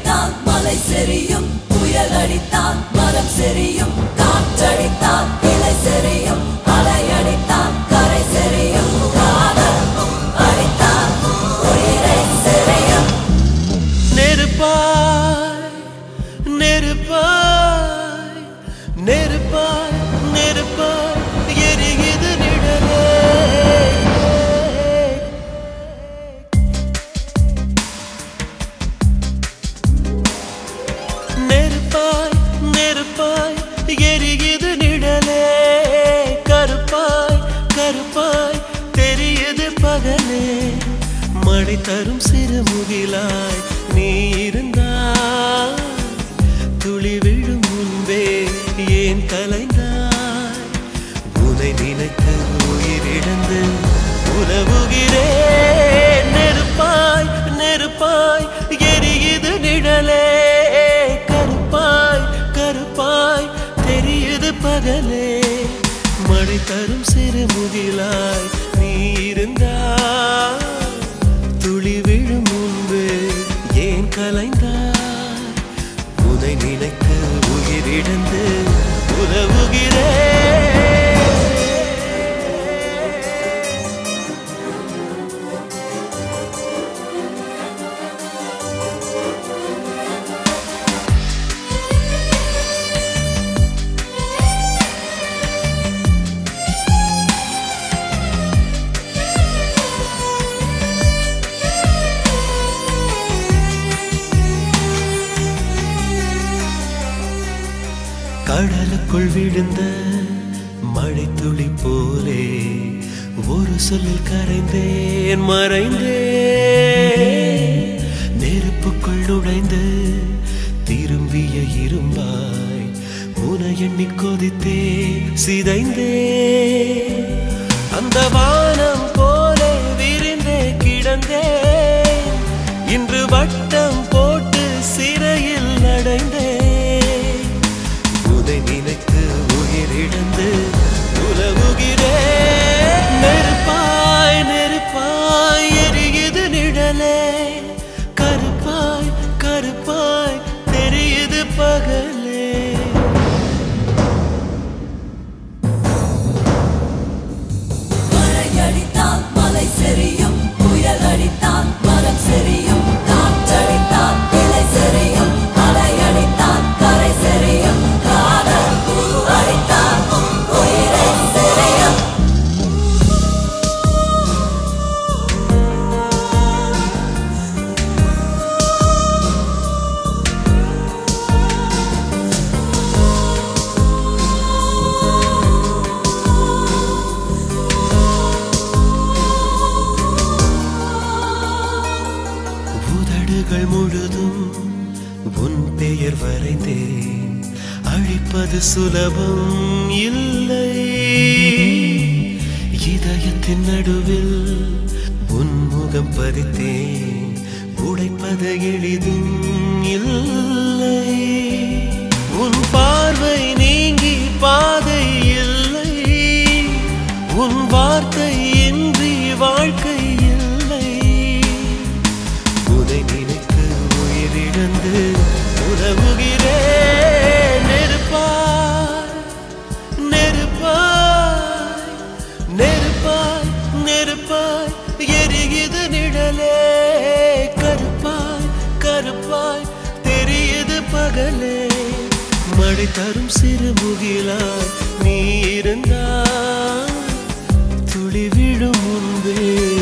அடித்தால் மலை செறியும், புயல் அடித்தால் மரம் செறியும், காற்றடித்தால் இலை செறியும், அலை அடித்தால் கரை செறியும், காதல் அடித்தால் உயிரை செறியும். நெருப்பாய் நெருப்பாய் நெருப்பாய் நெருப்பாய் எரியுது நிழலே. நெருப்பாய் நெருப்பாய் எரியுது நிழலே. கருப்பாய் கருப்பாய் தெரியுது பகலே. மழை தரும் சிறு முகிலாய் நீ இருந்தாய். துளி விழும் முன்பே ஏன் கலைந்தாய்? உனை நினைத்து உயிரிழந்து உலவுகிறேன். நெருப்பாய் நெருப்பாய் எரியுது நிழலே. கருப்பாய் கருப்பாய் தெரியுது பகலே. மழை தரும் சிறு முகிலாய் நீ இருந்தாய். துளி விழும் முன்பு ஏன் கலைந்தாய்? உனை நினைத்து உயிரிழந்து உலவுகிறேன். கடலுக்குள் விழுந்த மழை துளி போலே ஒரு சொல்லில் கரைந்தேன் மறைந்தேன். நெருப்புக்குள் நுழைந்து திரும்பிய இரும்பாய் உனை எண்ணி கொதித்தே சிதைந்தே. அந்த வானம் போலே விரிந்தே கிடந்தேன். இன்று வட்டம் போட்டு சிறையில் அடைந்தேன். நினைத்து உயிரிழந்து உலவுகிறேன். நெருப்பாய் நெருப்பாய் எரியுது நிழலே. கருப்பாய் கருப்பாய் தெரியுது பகலே. மழை அடித்தால் மலை செறியும், புயல் அடித்தால் மரம் செறியும், காற்றடித்தால் இலை செறியும், அலை அடித்தால் கரை செறியும், காதல் அடித்தால் உயிரை செறியும். உதடுகள் முழுதும் உன் பெயர் வரைந்தேன். அழிப்பது சுலபம் இல்லை. இதயத்தின் நடுவில் உன் முகம் பதித்தேன். உடைப்பது எளிதும் இல்லை. உன் பார்வை நீங்கி பாதை இல்லை. உன் வார்த்தை இன்றி வாழ்க்கை இல்லை. உனை நினைத்து உயிரிழந்து உலவுகிறேன். நெருப்பாய் நெருப்பாய் நெருப்பாய் நெருப்பாய் எரியுது நிழலே. கருப்பாய் கருப்பாய் தெரியுது பகலே. மழை தரும் சிறு முகிலாய் நீ இருந்தாய். துளி விழும் முன்பே